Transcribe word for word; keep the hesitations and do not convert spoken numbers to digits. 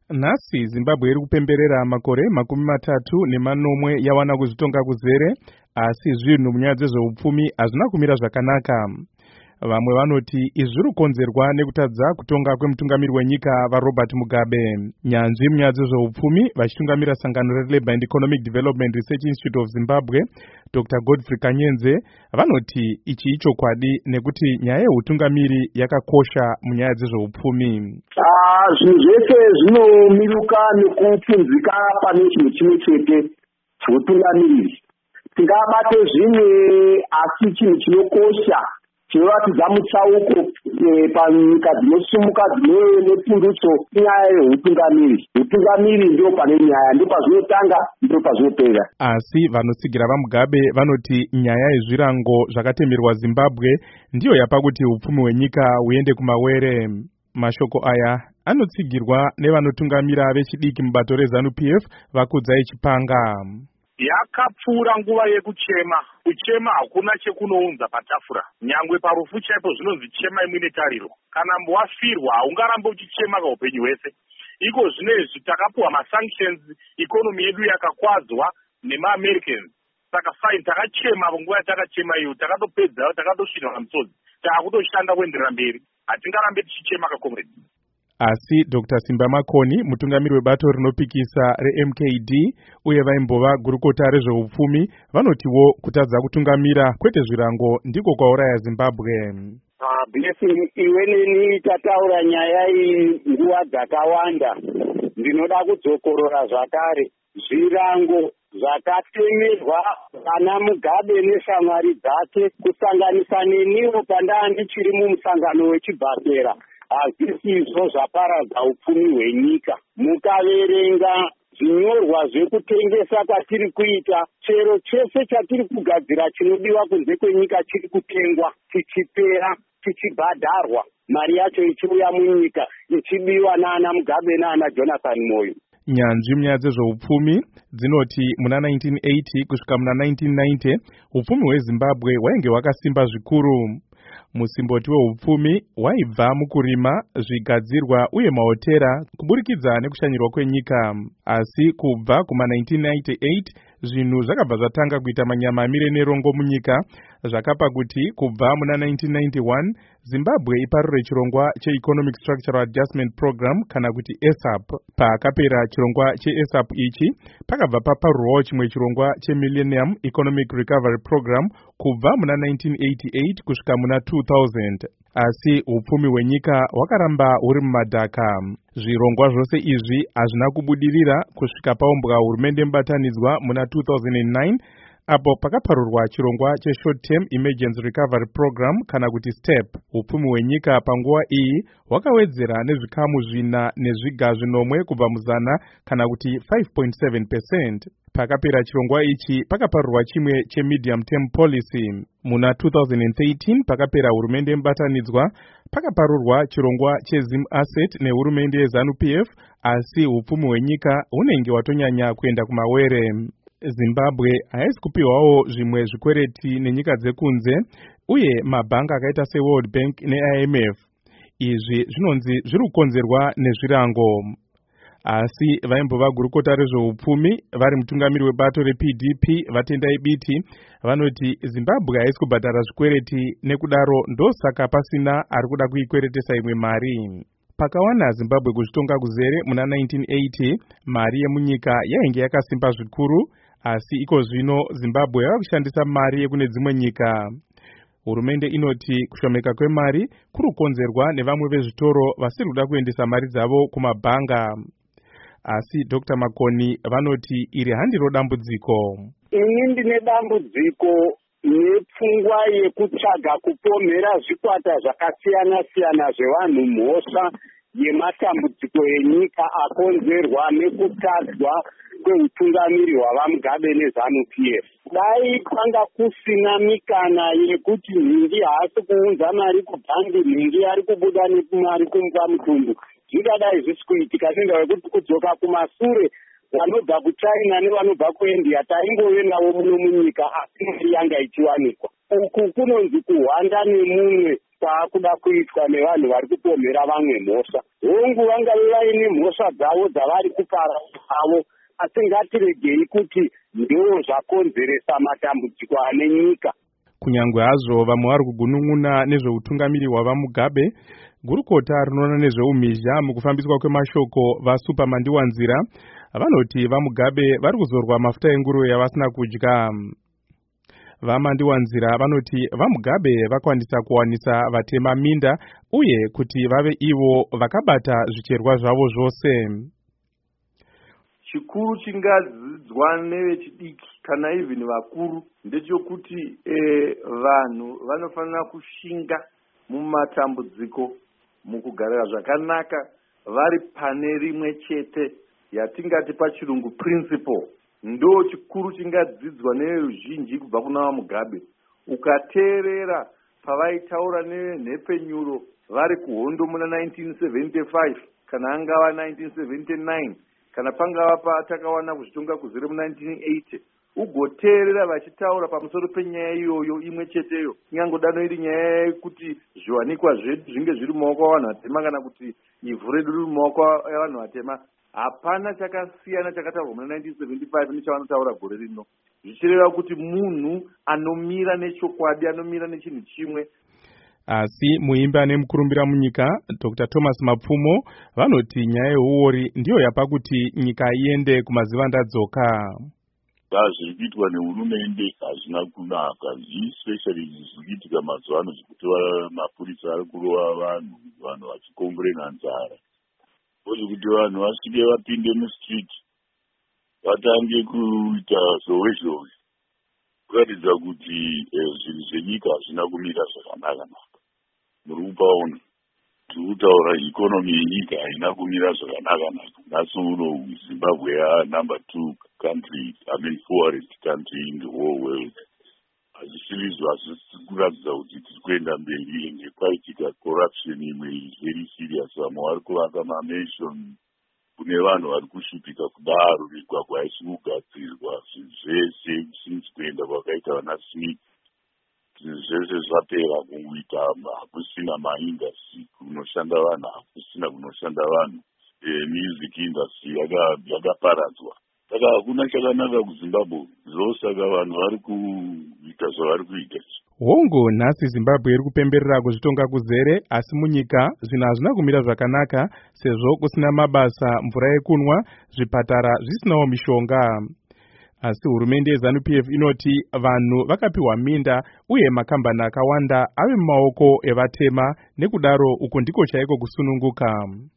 Nhasi Zimbabwe iri kupemberera makore makumi matatu nemanomwe yawana kuzvitonga kuzere, asi zvinhu munyaya dzezveupfumi hazvina kumira zvakanaka. Vamwe vanoti izvi zviri kukonzerwa nekutadza kutonga kwemutungamiri wenyika vaRobert Mugabe. Nyanzvi munyaya dzezveupfumi vachitungamira sangano reLabour and Economic Development Research Institute of Zimbabwe, Doctor Godfrey Kanyenze, vanoti ichi ichokwadi nekuti nyaya yeutungamiri yakakosha munyaya dzezveupfumi. Ah, zvinhu zvese zvinomiruka nekupfunzika pane chinhu chimwe chete cheutungamiriri. Tingabate zvimwe asi chinhu chinokosha chinoratidza mutsauko panyika dzinosumuka dzinove nepundutso inyaya yeutungamiri. Utungamiri ndio pane nyaya, ndipo pazvinotanga, ndipo pazvinopera. Asi vanosigira vaMugabe vanoti nyaya yezvirango zvakatemerwa Zimbabwe ndiyo yapa kuti upfumi hwenyika huende kumawere. Mashoko aya anotsigirwa nevanotungamira vechidiki mubato reZANU P F Vakudzai Chipanga. Yakapfuura nguva yekuchema. Kuchema hakuna chekunounza patafura. Nyangwe parufu chaipo zvinonzi chema imwine tariro. Kana wafirwa haungarambe uchichema kaupenyu hwese. Iko zvinezvi takapuwa masanctions, ikonomi yedu yakakwadzwa nemaAmericans. Saka fine, takachema nguva yatakachema iyo, takatopedza, takatosvinwa namusodzi. Takutoshanda kuenderera mberi. Hatingarambe tichichema kakomrade. Asi Doctor Simba Makoni, mutungamiri webato rinopikisa reM K D uye vaimbova gurukota rezveupfumi, vanotiwo kutadza kutungamira kwete zvirango ndiko kwauraya Zimbabwe. Ah, Blessing, iwe neni tataura nyaya iyi nguva dzakawanda. Ndinoda kudzokorora zvakare. Zvirango zvakatemerwa pana Mugabe neshamwari dzake kusanganisa neniwo pandanga ndichiri mumusangano wechibhakera. Hazvisizvo zvaparadza upfumi hwenyika. Mukaverenga zvinyorwa zvekutengesa kwatiri kuita, chero chese chatiri kugadzira chinodiwa kunze kwenyika chiri kutengwa, chichipera, chichibhadharwa, mari yacho ichiuya munyika, ichibiwa naana Mugabe naana Jonathan Moyo. Nyanzvi munyaya dzezveupfumi dzinoti muna nineteen eighty kusvika muna nineteen ninety upfumi hweZimbabwe hwainge hwakasimba zvikuru. Musimboti weupfumi waibva mukurima, zvigadzirwa uye mahotera kuburikidza nekushanyirwa kwenyika. Asi kubva kuma nineteen ninety-eight zvinhu zvakabva zvatanga kuita manyamamire nerongo munyika, zvakapa kuti kubva muna nineteen ninety-one Zimbabwe iparure chirongwa cheEconomic Structural Adjustment Program kana kuti E S A P. Pakapera chirongwa cheE S A P ichi pakabva paparurwawo chimwe chirongwa cheMillennium Economic Recovery Program kubva muna nineteen eighty-eight kusvika muna two thousand. Asi upfumi hwenyika hwakaramba huri mumadhaka. Zvirongwa zvose izvi hazvina kubudirira kusvika paumbwa hurumende mubatanidzwa muna two thousand nine apo pakaparurwa chirongwa cheShort Term Emergency Recovery Program kana kuti STEP. Upfumi hwenyika panguva iyi hwakawedzera nezvikamu zvina nezviga zvinomwe kubva muzana kana kuti five point seven percent. Pakapera chirongwa ichi pakaparurwa chimwe cheMedium Term Policy. Muna two thousand thirteen pakapera hurumende mubatanidzwa pakaparurwa chirongwa cheZim Asset nehurumende yeZANU P F, asi upfumi hwenyika hunenge hwatonyanya kuenda kumawere. Zimbabwe haisi kupiwawo zvimwe zvikwereti nenyika dzekunze uye mabhangi akaita seWorld Bank neI M F. Izvi zvinonzi zviri kukonzerwa nezvirango. Asi vaimbova gurukota rezveupfumi vari mutungamiri webato reP D P Vatendai Biti vanoti Zimbabwe haisi kubhadhara zvikwereti, nekudaro ndosaka pasina ari kuda kuikweretesa imwe mari. Pakawana Zimbabwe kuzvitonga kuzere muna nineteen eighty, mari yemunyika yainge yakasimba zvikuru, asi iko zvino Zimbabwe yava kushandisa mari yekune dzimwe nyika. Hurumende inoti kushomeka kwemari kuri kukonzerwa nevamwe vezvitoro vasiri kuda kuendesa mari dzavo kumabhanga. Asi Doctor Makoni vanoti iri handiro dambudziko. Ini ndine dambudziko nepfungwa yekutsvaga kupomhera zvikwata zvakasiyana siyana zvevanhu mhosva yematambudziko enyika akonzerwa nekutadzwa kweutungamiri hwavaMugabe neZANU P F. Dai kwanga kusina mikana yekuti mhingi haasi kuunza mari kubhangi, mhingi ari kubuda nemari kumupa mutumbu, zvingadai zvisi kuitika ngendaa yekuti kudzoka kumasure vanobva kuChina nevanobva kuIndia taingovendawo muno munyika, asi mari yanga ichiwanikwa. uku kunonzi kuhwanda nemumwe kwaakuda kuitwa nevanhu vari kupomhera vamwe mhosva. Hongu vangave vaine mhosva dzavo dzavari kupara zvavo, asi ngatiregei kuti ndo zvakonzeresa matambudziko ane nyika. Kunyangwe hazvo vamwe vari kugunun'una nezveutungamiri hwavaMugabe, gurukota rinoona nezveumhizha mukufambiswa kwemashoko vaSupamandiwanzira vanoti vaMugabe vari kuzorwa mafuta enguruve yavasina kudya. VaMandiwanzira vanoti vaMugabe vakwanisa kuwanisa vatema minda uye kuti vave ivo vakabata zvicherwa zvavo zvose. Chikuru chingadzidzwa nevechidiki kana even vakuru ndechekuti eh, vanhu vanofanira kushinga mumatambudziko mukugarira zvakanaka vari pane rimwe chete yatingati pachirungu principle. Ndo chikuru chingadzidzwa neveruzhinji kubva kuna vaMugabe. Ukateerera pavaitaura nenhepenyuro vari kuhondo muna nineteen seventy-five kana angava nineteen seventy-nine kana pangava patakawana kuzvitonga kuzere mu nineteen eighty, ugoteerera vachitaura pamusoro penyaya iyoyo imwe cheteyo, ingangodano iri nyaya yekuti zviwanikwa zvedu zvinge zviri mumaoko avanhu vatema kana kuti ivhu redu riri mumaoko avanhu vatema. Hapana chakasiyana chakataurwa muna nineteen seventy-five nechawanotaura gore rino, zvichireva kuti munhu anomira nechokwadi, anomira nechinhu chimwe. Asi muimbi ane mukurumbira munyika Doctor Thomas Mapfumo vanoti nyaya yeuori ndiyo yapa kuti nyika iende kumazivandadzoka. Zviri kuitwa nehurumende hazvina kunaka, especially zviri kuitika mazuva ano zvekuti mapurisa ari kurova vanhu, vanhu vachikomborena nzara. Kuti vanhu vasvike vapinde mustreet vatange kuita zvowe zvowe, kuratidza kuti zvinhu zvenyika hazvina kumira zvakanaka. Muri kupaona tiri kutaura ikonomi yenyika haina kumira zvakanaka. Nhasi uno Zimbabwe yanumber two country, I mean poorest country in the whole world. Hazvisizvo hazvisi kuratidza kuti tiri kuenda mberi, enge kwaitika corruption imwe very serious. Vamwe vari kuvaka mansion kune vanhu vari kushupika kudaro, migwagwa haisi kugadzirwa, zvinhu zvese since kuenda kwakaita vana Smith zvinhu zvese zvapera kungoita, hakusina maindustry kunoshanda vanhu, hakusina kunoshanda vanhu. E, music industry yakaparadzwa. Saka hakuna chakanaka kuZimbabwe, ndosaka vanhu vari kuita zvavari kuita. Hongu nhasi Zimbabwe iri kupemberera kuzvitonga kuzere, asi munyika zvinhu hazvina kumira zvakanaka sezvo kusina mabasa, mvura yekunwa, zvipatara zvisinawo mishonga. Asi hurumende yeZANU P F inoti vanhu vakapiwa minda uye makambani akawanda ave mumaoko evatema, nekudaro uko ndiko chaiko kusununguka.